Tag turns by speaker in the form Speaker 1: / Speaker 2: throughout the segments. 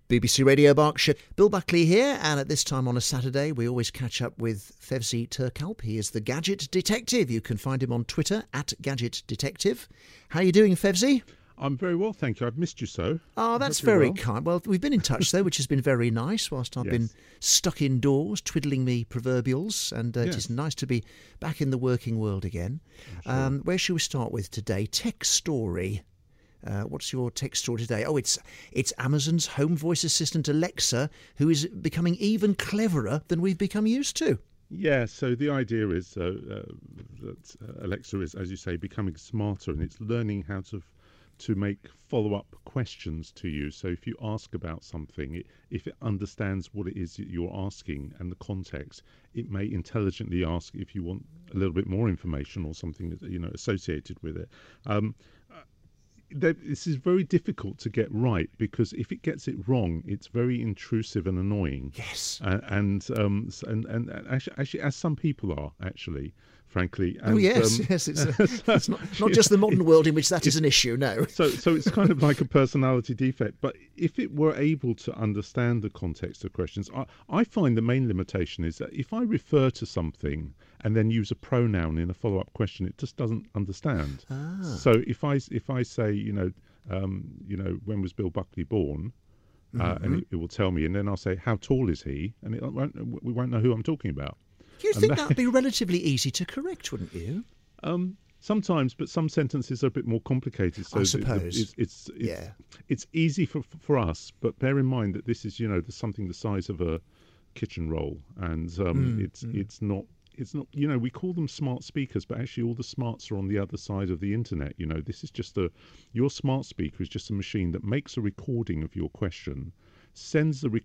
Speaker 1: BBC Radio Berkshire. Bill Buckley here, and at this time on a Saturday we always catch up with Fevzi Turkalp. He is the Gadget Detective. You can find him on Twitter at Gadget Detective. How are you doing, Fevzi?
Speaker 2: I'm very well, thank you. I've missed you so.
Speaker 1: Oh, that's very kind. Well, we've been in touch, though, which has been very nice whilst I've been stuck indoors, twiddling me proverbials, and it is nice to be back in the working world again. Sure. Where shall we start with today? Tech story. What's your tech story today? Oh, it's Amazon's home voice assistant Alexa, who is becoming even cleverer than we've become used to.
Speaker 2: Yeah, so the idea is that Alexa is, as you say, becoming smarter, and it's learning how to make follow-up questions to you. So if you ask about something, if it understands what it is that you're asking and the context, it may intelligently ask if you want a little bit more information or something that, associated with it. This is very difficult to get right, because if it gets it wrong, it's very intrusive and annoying.
Speaker 1: Yes,
Speaker 2: and actually, as some people are actually, frankly. And,
Speaker 1: yes. It's not just the modern world in which that is an issue. No.
Speaker 2: So it's kind of like a personality defect. But if it were able to understand the context of questions, I find the main limitation is that if I refer to something and then use a pronoun in a follow-up question, it just doesn't understand. So if I say, when was Bill Buckley born? And it will tell me, and then I'll say, how tall is he? And we won't know who I'm talking about.
Speaker 1: You think that would be relatively easy to correct, wouldn't you?
Speaker 2: Sometimes, but some sentences are a bit more complicated. So
Speaker 1: I suppose.
Speaker 2: It's easy for us, but bear in mind that this is, something the size of a kitchen roll, and it's not. We call them smart speakers, but actually all the smarts are on the other side of the internet. This is just your smart speaker is just a machine that makes a recording of your question, sends the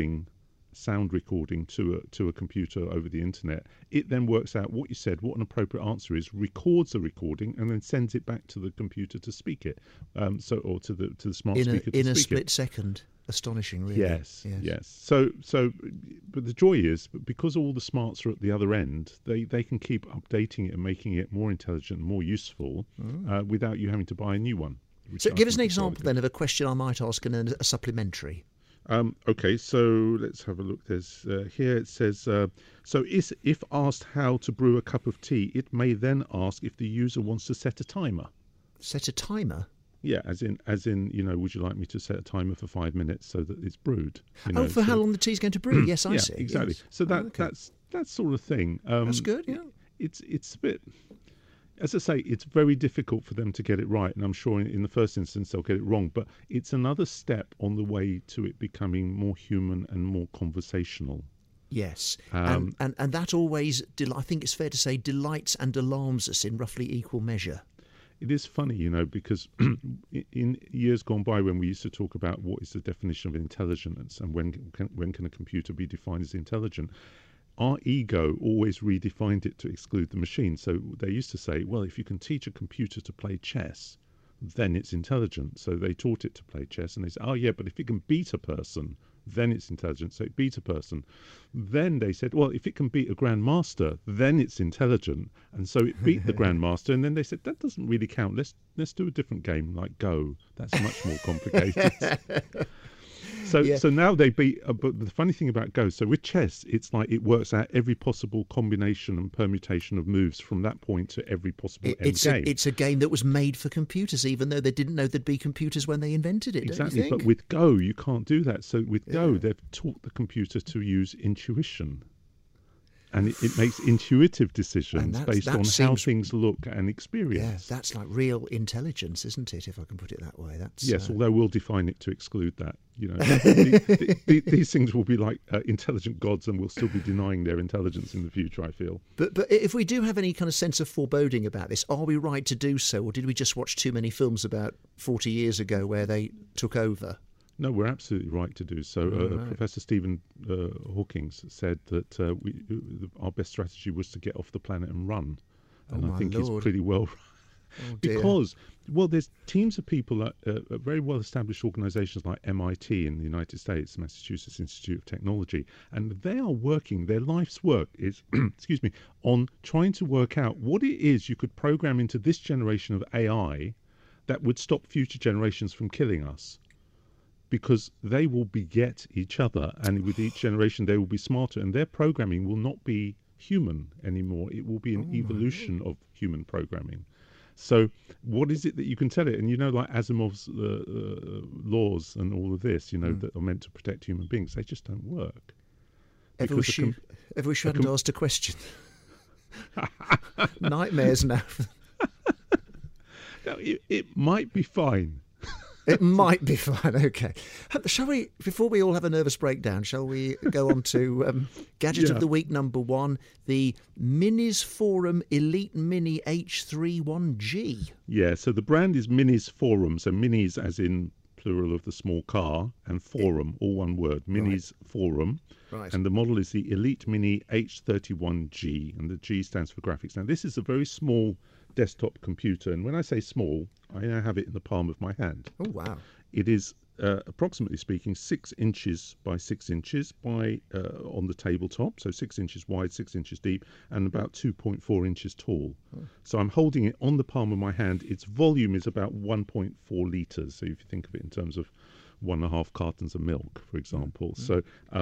Speaker 2: sound recording to a computer over the internet. It then works out what you said, what an appropriate answer is, records the recording, and then sends it back to the computer to speak it. Or to the smart speaker to speak it.
Speaker 1: In a split second. Astonishing, really.
Speaker 2: Yes. So, but the joy is, because all the smarts are at the other end, they can keep updating it and making it more intelligent, more useful, without you having to buy a new one.
Speaker 1: So, give us an example then of a question I might ask and then a supplementary.
Speaker 2: Okay, so let's have a look. There's here it says, so if asked how to brew a cup of tea, it may then ask if the user wants to set a timer.
Speaker 1: Set a timer?
Speaker 2: Yeah, as in, would you like me to set a timer for 5 minutes so that it's brewed?
Speaker 1: For how long the tea's going to brew? Yes, I see.
Speaker 2: Exactly.
Speaker 1: Yes.
Speaker 2: So that's that sort of thing.
Speaker 1: That's good. Yeah.
Speaker 2: It's a bit. As I say, it's very difficult for them to get it right, and I'm sure in the first instance they'll get it wrong. But it's another step on the way to it becoming more human and more conversational.
Speaker 1: Yes, and that always, I think it's fair to say, delights and alarms us in roughly equal measure.
Speaker 2: It is funny, because in years gone by, when we used to talk about what is the definition of intelligence and when can a computer be defined as intelligent, our ego always redefined it to exclude the machine. So they used to say, well, if you can teach a computer to play chess, then it's intelligent. So they taught it to play chess, and they said, oh yeah, but if it can beat a person, then it's intelligent. So it beat a person. Then they said, well, if it can beat a grandmaster, then it's intelligent. And so it beat the grandmaster. And then they said, that doesn't really count. Let's do a different game like Go. That's much more complicated. So now they beat. But the funny thing about Go, so with chess, it's like it works out every possible combination and permutation of moves from that point to every possible end game.
Speaker 1: It's a game that was made for computers, even though they didn't know there'd be computers when they invented it.
Speaker 2: Exactly,
Speaker 1: don't you think?
Speaker 2: But with Go, you can't do that. So with Go, they've taught the computer to use intuition. And it makes intuitive decisions based on how things look and experience.
Speaker 1: Yeah, that's like real intelligence, isn't it, if I can put it that way?
Speaker 2: Yes, although we'll define it to exclude that. These things will be like intelligent gods, and we'll still be denying their intelligence in the future, I feel.
Speaker 1: But if we do have any kind of sense of foreboding about this, are we right to do so, or did we just watch too many films about 40 years ago where they took over?
Speaker 2: No, we're absolutely right to do so. Right. Professor Stephen Hawking said that our best strategy was to get off the planet and run. And I think he's pretty well because, there's teams of people at very well-established organisations like MIT in the United States, Massachusetts Institute of Technology, and they are working, their life's work is, on trying to work out what it is you could program into this generation of AI that would stop future generations from killing us. because they will beget each other, and with each generation they will be smarter, and their programming will not be human anymore. It will be an evolution of human programming. So what is it that you can tell it? And like Asimov's laws and all of this, that are meant to protect human beings, they just don't work.
Speaker 1: Ever wish you hadn't asked a question. Nightmares now.
Speaker 2: No, it might be fine.
Speaker 1: It might be fine. Okay. Shall we, before we all have a nervous breakdown, shall we go on to Gadget of the Week number 1, the Minis Forum Elite Mini H31G?
Speaker 2: Yeah, so the brand is Minis Forum, so Minis as in plural of the small car, and Forum, all one word, Minis Forum.
Speaker 1: Right.
Speaker 2: And the model is the Elite Mini H31G, and the G stands for graphics. Now, this is a very small desktop computer, and when I say small, I now have it in the palm of my hand.
Speaker 1: Oh, wow.
Speaker 2: It is approximately speaking 6 inches by 6 inches by on the tabletop, so 6 inches wide, 6 inches deep, and about 2.4 inches tall. So I'm holding it on the palm of my hand. Its volume is about 1.4 litres, so if you think of it in terms of 1.5 cartons of milk, for example. So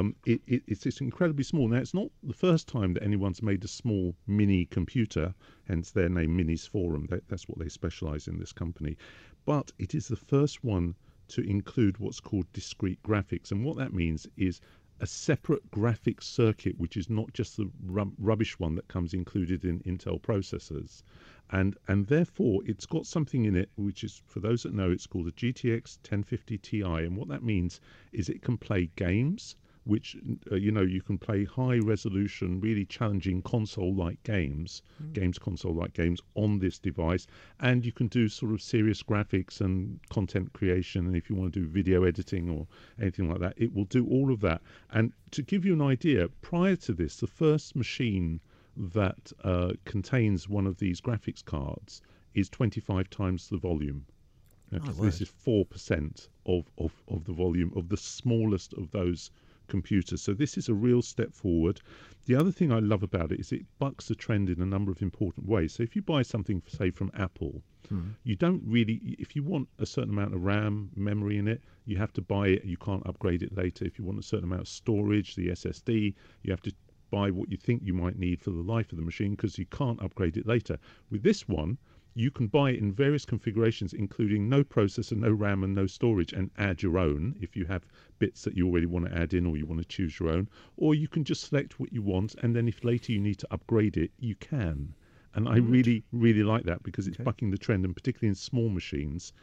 Speaker 2: it's incredibly small. Now, it's not the first time that anyone's made a small mini computer, hence their name, Minis Forum. That's what they specialise in, this company. But it is the first one to include what's called discrete graphics. And what that means is a separate graphics circuit, which is not just the rubbish one that comes included in Intel processors. And therefore, it's got something in it, which is, for those that know, it's called a GTX 1050 Ti. And what that means is it can play games, which, you can play high-resolution, really challenging console-like games, console-like games on this device. And you can do sort of serious graphics and content creation. And if you want to do video editing or anything like that, it will do all of that. And to give you an idea, prior to this, the first machine that contains one of these graphics cards is 25 times the volume. This is 4% of the volume of the smallest of those computers. So this is a real step forward. The other thing I love about it is it bucks the trend in a number of important ways. So if you buy something, say, from Apple, you don't really, if you want a certain amount of RAM memory in it, you have to buy it. You can't upgrade it later. If you want a certain amount of storage, the SSD, you have to buy what you think you might need for the life of the machine, because you can't upgrade it later. With this one, you can buy it in various configurations, including no processor, no RAM, and no storage, and add your own if you have bits that you already want to add in, or you want to choose your own. Or you can just select what you want, and then if later you need to upgrade it, you can. And I really, really like that, because it's bucking the trend, and particularly in small machines,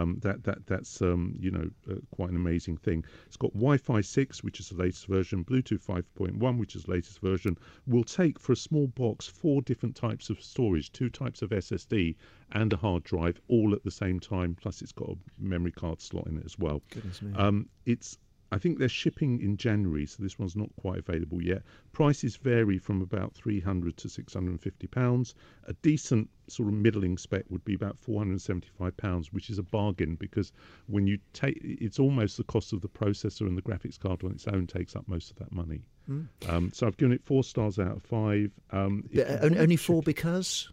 Speaker 2: that's quite an amazing thing. It's got Wi-Fi 6, which is the latest version, Bluetooth 5.1, which is the latest version. Will take, for a small box, 4 different types of storage, 2 types of SSD, and a hard drive, all at the same time. Plus, it's got a memory card slot in it as well.
Speaker 1: Goodness me.
Speaker 2: I think they're shipping in January, so this one's not quite available yet. Prices vary from about £300 to £650. A decent sort of middling spec would be about £475, which is a bargain, because when you take, it's almost the cost of the processor, and the graphics card on its own takes up most of that money. So I've given it 4 stars out of 5.
Speaker 1: Only 4 because?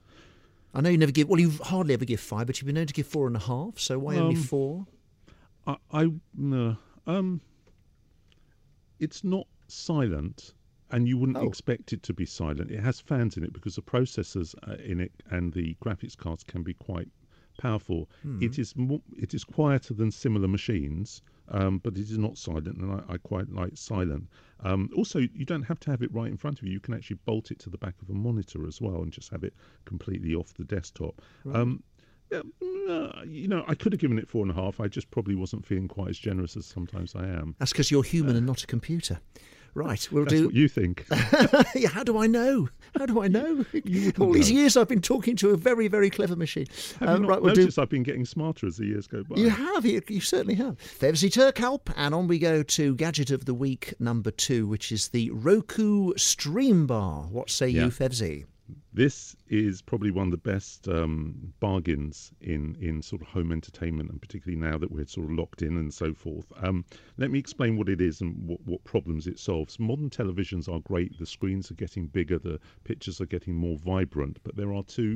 Speaker 1: I know you never give, well, you hardly ever give 5, but you've been known to give 4.5, so why only 4?
Speaker 2: It's not silent, and you wouldn't expect it to be silent. It has fans in it because the processors in it and the graphics cards can be quite powerful. It is quieter than similar machines, but it is not silent, and I quite like silent. Also, you don't have to have it right in front of you. You can actually bolt it to the back of a monitor as well and just have it completely off the desktop. Right. I could have given it 4.5. I just probably wasn't feeling quite as generous as sometimes I am.
Speaker 1: That's because you're human and not a computer. Right,
Speaker 2: That's what you think.
Speaker 1: Yeah, how do I know? All these years I've been talking to a very, very clever machine.
Speaker 2: Have you not noticed I've been getting smarter as the years go by?
Speaker 1: You have, you certainly have. Fevzi Turkalp, and on we go to Gadget of the Week number 2, which is the Roku Stream Bar. What say you, Fevzi?
Speaker 2: This is probably one of the best bargains in sort of home entertainment, and particularly now that we're sort of locked in and so forth. Let me explain what it is and what problems it solves. Modern televisions are great. The screens are getting bigger. The pictures are getting more vibrant. But there are 2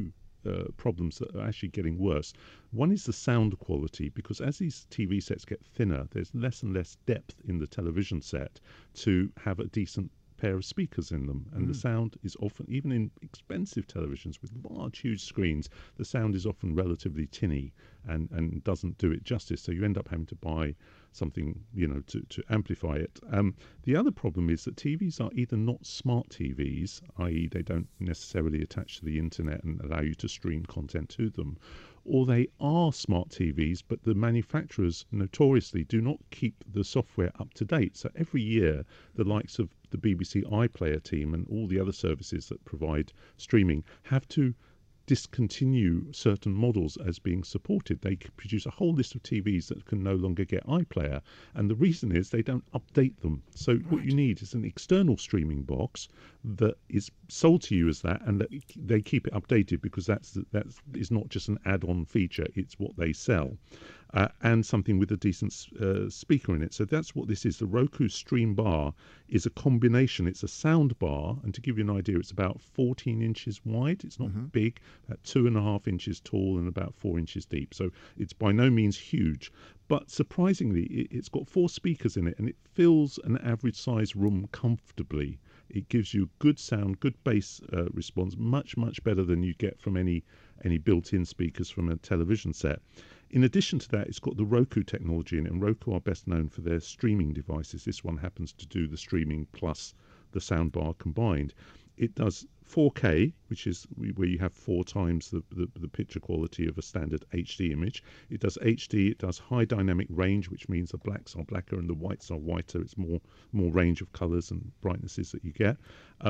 Speaker 2: problems that are actually getting worse. One is the sound quality, because as these TV sets get thinner, there's less and less depth in the television set to have a decent pair of speakers in them, and the sound is often, even in expensive televisions with large huge screens, the sound is often relatively tinny and doesn't do it justice, so you end up having to buy something, to amplify it. The other problem is that TVs are either not smart TVs, i.e. they don't necessarily attach to the internet and allow you to stream content to them, or they are smart TVs, but the manufacturers notoriously do not keep the software up to date. So every year, the likes of the BBC iPlayer team and all the other services that provide streaming have to discontinue certain models as being supported. They produce a whole list of TVs that can no longer get iPlayer, and the reason is they don't update them. So what you need is an external streaming box that is sold to you as that, and that they keep it updated, because that is not just an add-on feature, it's what they sell. And something with a decent speaker in it. So that's what this is. The Roku Stream Bar is a combination. It's a sound bar, and to give you an idea, it's about 14 inches wide. It's not big, about 2.5 inches tall and about 4 inches deep. So it's by no means huge. But surprisingly, it's got 4 speakers in it, and it fills an average size room comfortably. It gives you good sound, good bass response, much, much better than you get from any built-in speakers from a television set. In addition to that, it's got the Roku technology in it, and Roku are best known for their streaming devices. This one happens to do the streaming plus the soundbar combined. It does 4K, which is where you have 4 times the picture quality of a standard HD image. It does HD, it does high dynamic range, which means the blacks are blacker and the whites are whiter. It's more range of colours and brightnesses that you get.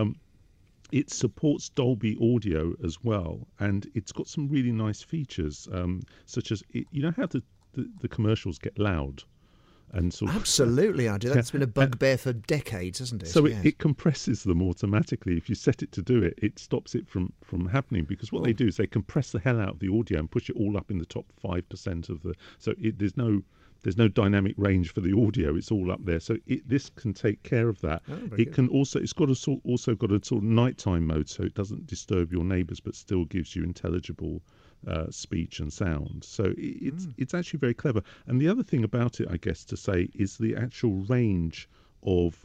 Speaker 2: It supports Dolby Audio as well, and it's got some really nice features, such as, you know how the commercials get loud? And sort of,
Speaker 1: absolutely, I do. That's been a bugbear for decades, hasn't it?
Speaker 2: So it compresses them automatically. If you set it to do it, it stops it from happening, because what they do is they compress the hell out of the audio and push it all up in the top 5% of the. So there's no dynamic range for the audio. It's all up there. So this can take care of that. It can also, it's got also got a sort of nighttime mode, so it doesn't disturb your neighbours, but still gives you intelligible speech and sound. So it's actually very clever. And the other thing about it, I guess, to say, is the actual range of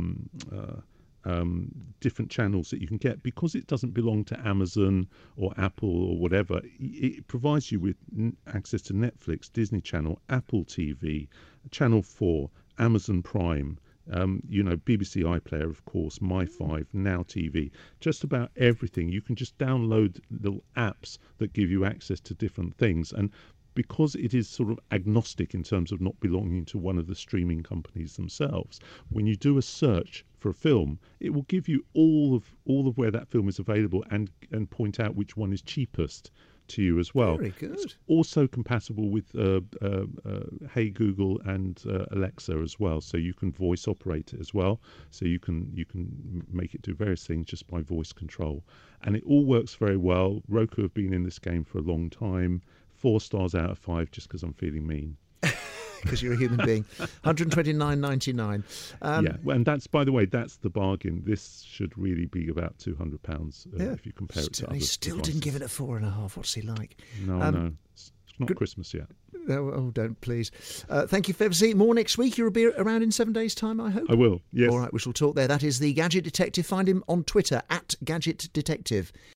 Speaker 2: different channels that you can get, because it doesn't belong to Amazon or Apple or whatever. It provides you with access to Netflix, Disney Channel, Apple TV, Channel 4, Amazon Prime, BBC iPlayer, of course, My5, Now TV, just about everything. You can just download little apps that give you access to different things. And because it is sort of agnostic in terms of not belonging to one of the streaming companies themselves, when you do a search for a film, it will give you all of where that film is available and point out which one is cheapest to you as well.
Speaker 1: Very good.
Speaker 2: It's also compatible with Hey Google and Alexa as well, so you can voice operate it as well. So you can make it do various things just by voice control, and it all works very well. Roku have been in this game for a long time. 4 stars out of 5, just because I'm feeling mean.
Speaker 1: Because you're a human being. $129.99.
Speaker 2: Yeah, and that's, by the way, that's the bargain. This should really be about £200 if you compare it to other
Speaker 1: He still
Speaker 2: devices.
Speaker 1: didn't give it a 4.5. What's he like?
Speaker 2: No. It's not Christmas yet.
Speaker 1: Oh, don't, please. Thank you, Fevzi. More next week. You'll be around in 7 days' time, I hope.
Speaker 2: I will, yes.
Speaker 1: All right, we shall talk there. That is the Gadget Detective. Find him on Twitter, @GadgetDetective.